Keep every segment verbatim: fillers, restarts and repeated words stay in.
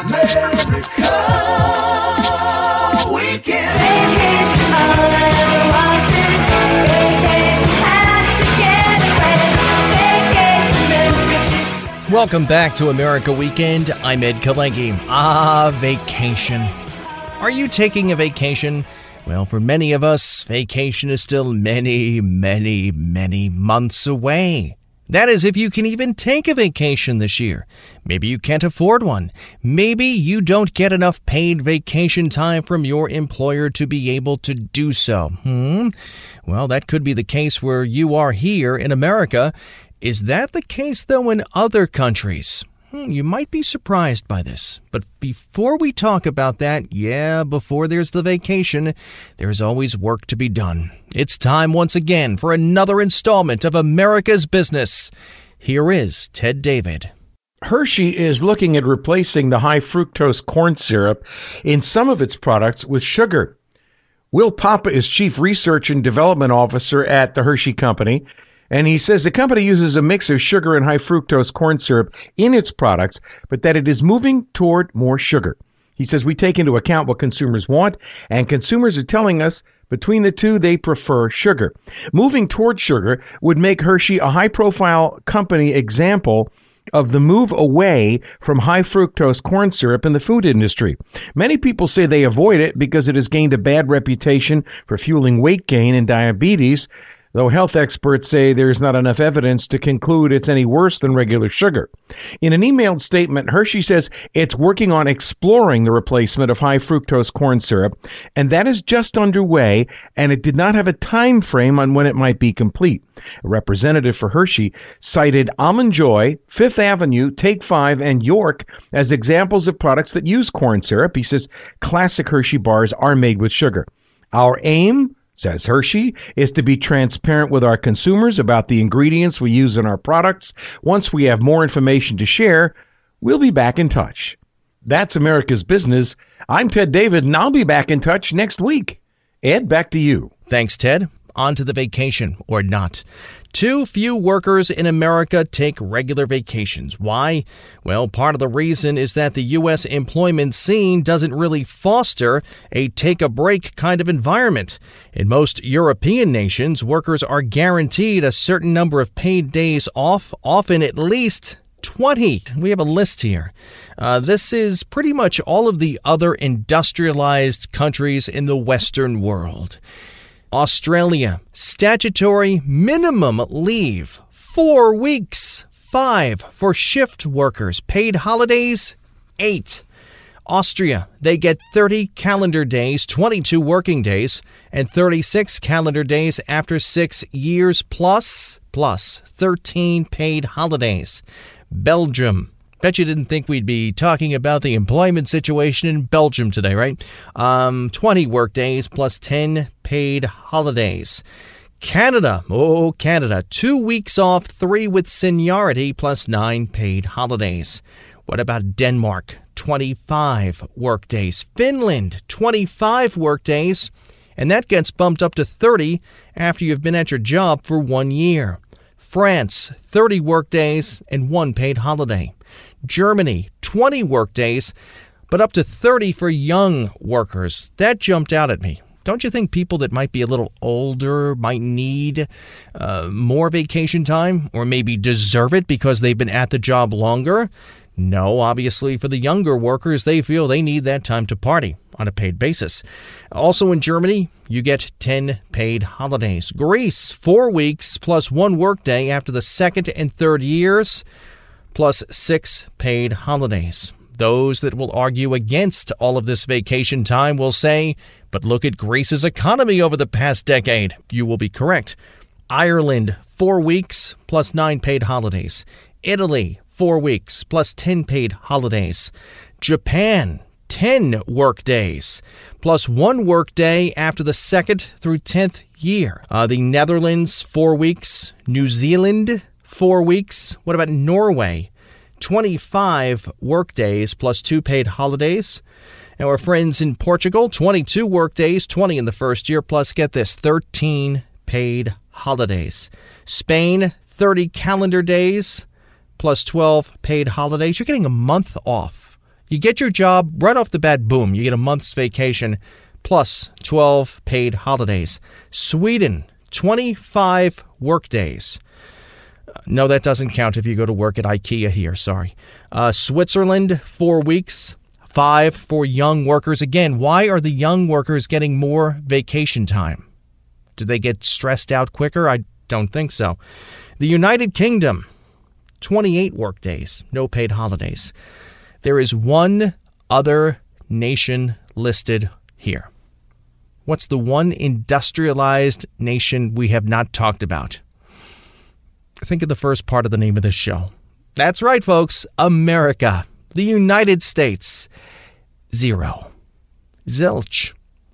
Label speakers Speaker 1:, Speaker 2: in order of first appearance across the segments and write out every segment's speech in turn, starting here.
Speaker 1: America Weekend.
Speaker 2: Vacation all I ever wanted. Vacation had to get away. Vacation.
Speaker 3: Welcome back to America Weekend. I'm Ed Kalegi. Ah, vacation. Are you taking a vacation? Well, for many of us, vacation is still many, many, many months away. That is, if you can even take a vacation this year. Maybe you can't afford one. Maybe you don't get enough paid vacation time from your employer to be able to do so. Hmm? Well, that could be the case where you are here in America. Is that the case, though, in other countries? Hmm, you might be surprised by this. But before we talk about that, yeah, before there's the vacation, there's always work to be done. It's time once again for another installment of America's Business. Here is Ted David.
Speaker 4: Hershey is looking at replacing the high fructose corn syrup in some of its products with sugar. Will Papa is Chief Research and Development Officer at the Hershey Company, and he says the company uses a mix of sugar and high fructose corn syrup in its products, but that it is moving toward more sugar. He says we take into account what consumers want, and consumers are telling us between the two they prefer sugar. Moving toward sugar would make Hershey a high-profile company example of the move away from high fructose corn syrup in the food industry. Many people say they avoid it because it has gained a bad reputation for fueling weight gain and diabetes, though health experts say there's not enough evidence to conclude it's any worse than regular sugar. In an emailed statement, Hershey says it's working on exploring the replacement of high fructose corn syrup, and that is just underway, and it did not have a time frame on when it might be complete. A representative for Hershey cited Almond Joy, Fifth Avenue, Take Five, and York as examples of products that use corn syrup. He says classic Hershey bars are made with sugar. Our aim, says Hershey, is to be transparent with our consumers about the ingredients we use in our products. Once we have more information to share, we'll be back in touch. That's America's Business. I'm Ted David, and I'll be back in touch next week. Ed, back to you.
Speaker 3: Thanks, Ted. On to the vacation, or not. Too few workers in America take regular vacations. Why? Well, part of the reason is that the U S employment scene doesn't really foster a take-a-break kind of environment. In most European nations, workers are guaranteed a certain number of paid days off, often at least twenty. We have a list here. Uh, this is pretty much all of the other industrialized countries in the Western world. Australia, statutory minimum leave, four weeks. Five for shift workers. Paid holidays, eight. Austria, they get thirty calendar days, twenty-two working days, and thirty-six calendar days after six years, plus, plus thirteen paid holidays. Belgium. Bet you didn't think we'd be talking about the employment situation in Belgium today, right? Um, twenty work days plus ten paid holidays. Canada, oh, Canada, two weeks off, three with seniority plus nine paid holidays. What about Denmark? twenty-five work days. Finland, twenty-five work days, and that gets bumped up to thirty after you've been at your job for one year. France, thirty work days and one paid holiday. Germany, twenty work days, but up to thirty for young workers. That jumped out at me. Don't you think people that might be a little older might need uh, more vacation time, or maybe deserve it because they've been at the job longer? No, obviously for the younger workers, they feel they need that time to party on a paid basis. Also in Germany, you get ten paid holidays. Greece, four weeks plus one workday after the second and third years, plus six paid holidays. Those that will argue against all of this vacation time will say, but look at Greece's economy over the past decade. You will be correct. Ireland, four weeks plus nine paid holidays. Italy, four weeks plus ten paid holidays. Japan, ten work days plus one work day after the second through tenth year. Uh, the Netherlands, four weeks. New Zealand, four weeks. What about Norway? twenty-five work days plus two paid holidays. And our friends in Portugal, twenty-two work days, twenty in the first year, plus, get this, thirteen paid holidays. Spain, thirty calendar days plus twelve paid holidays. You're getting a month off. You get your job right off the bat, boom, you get a month's vacation plus twelve paid holidays. Sweden, twenty-five work days. No, that doesn't count if you go to work at IKEA here, sorry. Uh, Switzerland, four weeks, five for young workers. Again, why are the young workers getting more vacation time? Do they get stressed out quicker? I don't think so. The United Kingdom, twenty-eight work days, no paid holidays. There is one other nation listed here. What's the one industrialized nation we have not talked about? Think of the first part of the name of this show. That's right, folks. America. The United States. Zero. Zilch.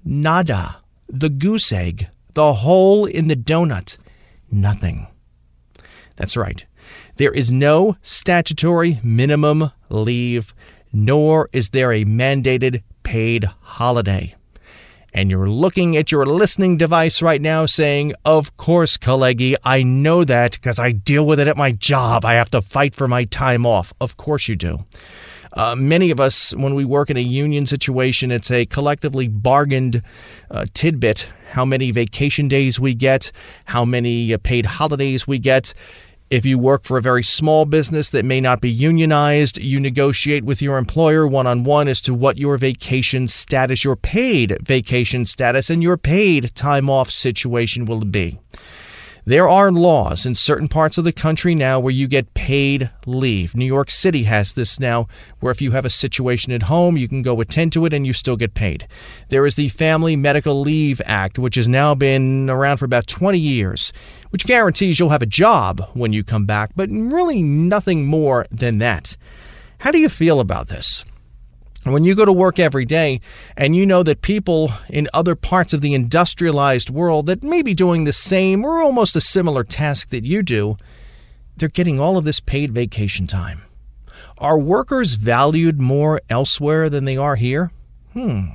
Speaker 3: Nada. The goose egg. The hole in the donut. Nothing. That's right. There is no statutory minimum leave, nor is there a mandated paid holiday. And you're looking at your listening device right now saying, of course, Kalegi, I know that because I deal with it at my job. I have to fight for my time off. Of course you do. Uh, many of us, when we work in a union situation, it's a collectively bargained uh, tidbit, how many vacation days we get, how many uh, paid holidays we get. If you work for a very small business that may not be unionized, you negotiate with your employer one-on-one as to what your vacation status, your paid vacation status, and your paid time off situation will be. There are laws in certain parts of the country now where you get paid leave. New York City has this now, where if you have a situation at home, you can go attend to it and you still get paid. There is the Family Medical Leave Act, which has now been around for about twenty years, which guarantees you'll have a job when you come back, but really nothing more than that. How do you feel about this? When you go to work every day and you know that people in other parts of the industrialized world that may be doing the same or almost a similar task that you do, they're getting all of this paid vacation time. Are workers valued more elsewhere than they are here? Hmm.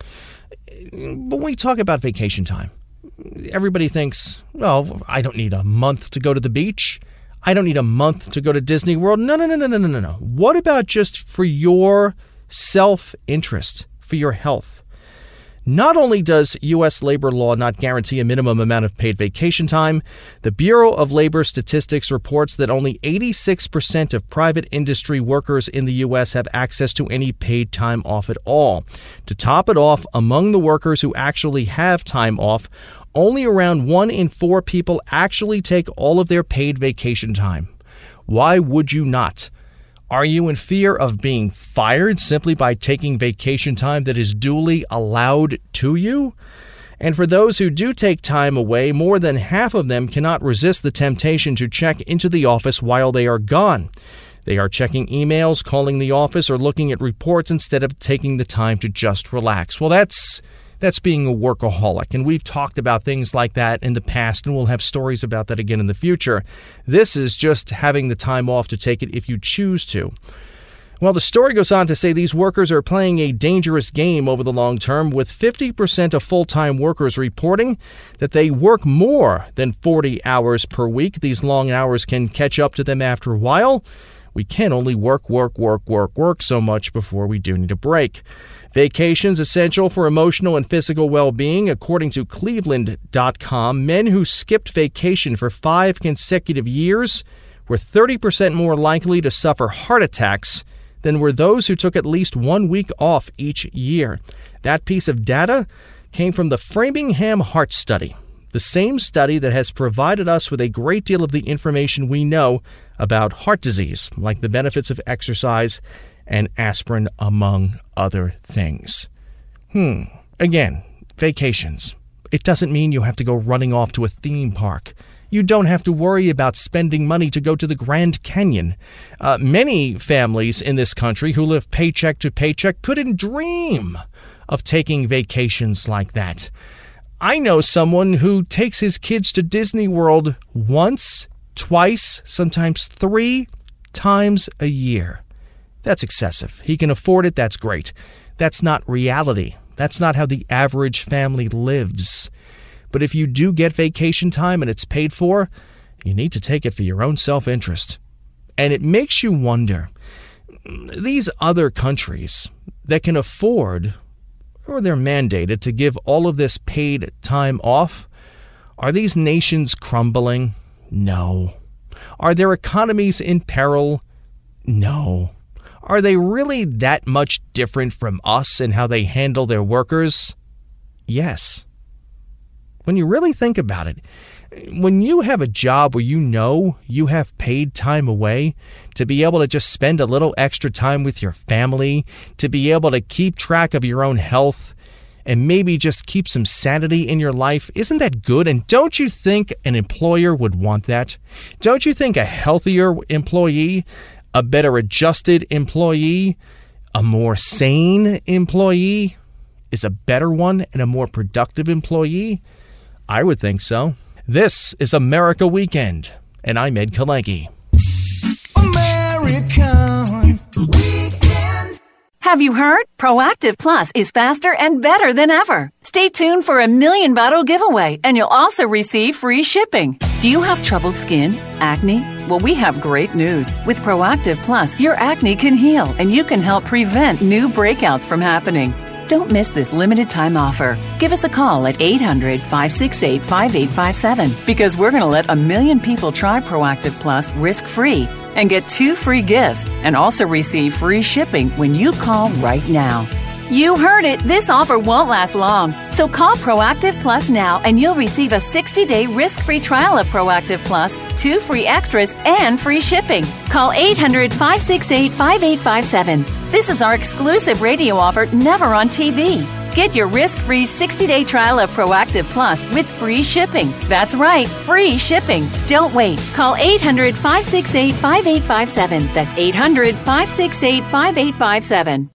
Speaker 3: But when we talk about vacation time, everybody thinks, well, I don't need a month to go to the beach. I don't need a month to go to Disney World. No, no, no, no, no, no, no, no. What about just for your self-interest, for your health? Not only does U S labor law not guarantee a minimum amount of paid vacation time, the Bureau of Labor Statistics reports that only eighty-six percent of private industry workers in the U S have access to any paid time off at all. To top it off, among the workers who actually have time off, only around one in four people actually take all of their paid vacation time. Why would you not? Are you in fear of being fired simply by taking vacation time that is duly allowed to you? And for those who do take time away, more than half of them cannot resist the temptation to check into the office while they are gone. They are checking emails, calling the office, or looking at reports instead of taking the time to just relax. Well, that's that's being a workaholic, and we've talked about things like that in the past, and we'll have stories about that again in the future. This is just having the time off to take it if you choose to. Well, the story goes on to say these workers are playing a dangerous game over the long term, with fifty percent of full-time workers reporting that they work more than forty hours per week. These long hours can catch up to them after a while. We can only work, work, work, work, work so much before we do need a break. Vacations essential for emotional and physical well-being. According to Cleveland dot com, men who skipped vacation for five consecutive years were thirty percent more likely to suffer heart attacks than were those who took at least one week off each year. That piece of data came from the Framingham Heart Study, the same study that has provided us with a great deal of the information we know about heart disease, like the benefits of exercise and aspirin, among other things. Hmm. Again, vacations. It doesn't mean you have to go running off to a theme park. You don't have to worry about spending money to go to the Grand Canyon. Uh, many families in this country who live paycheck to paycheck couldn't dream of taking vacations like that. I know someone who takes his kids to Disney World once, twice, sometimes three times a year. That's excessive. He can afford it. That's great. That's not reality. That's not how the average family lives. But if you do get vacation time and it's paid for, you need to take it for your own self-interest. And it makes you wonder, these other countries that can afford, or they're mandated to give all of this paid time off, are these nations crumbling? No. Are their economies in peril? No. Are they really that much different from us in how they handle their workers? Yes. When you really think about it, when you have a job where you know you have paid time away to be able to just spend a little extra time with your family, to be able to keep track of your own health, and maybe just keep some sanity in your life, isn't that good? And don't you think an employer would want that? Don't you think a healthier employee, a better adjusted employee, a more sane employee is a better one and a more productive employee? I would think so. This is America Weekend, and I'm Ed Kalegi.
Speaker 1: American Weekend.
Speaker 5: Have you heard? Proactive Plus is faster and better than ever. Stay tuned for a million bottle giveaway, and you'll also receive free shipping. Do you have troubled skin? Acne? Well, we have great news. With Proactive Plus, your acne can heal, and you can help prevent new breakouts from happening. Don't miss this limited time offer. Give us a call at eight hundred, five six eight, five eight five seven because we're going to let a million people try Proactive Plus risk-free and get two free gifts and also receive free shipping when you call right now. You heard it. This offer won't last long. So call Proactive Plus now and you'll receive a sixty-day risk-free trial of Proactive Plus, two free extras, and free shipping. Call eight hundred, five six eight, five eight five seven. This is our exclusive radio offer, never on T V. Get your risk-free sixty-day trial of Proactive Plus with free shipping. That's right, free shipping. Don't wait. Call eight hundred, five six eight, five eight five seven. That's eight hundred, five six eight, five eight five seven.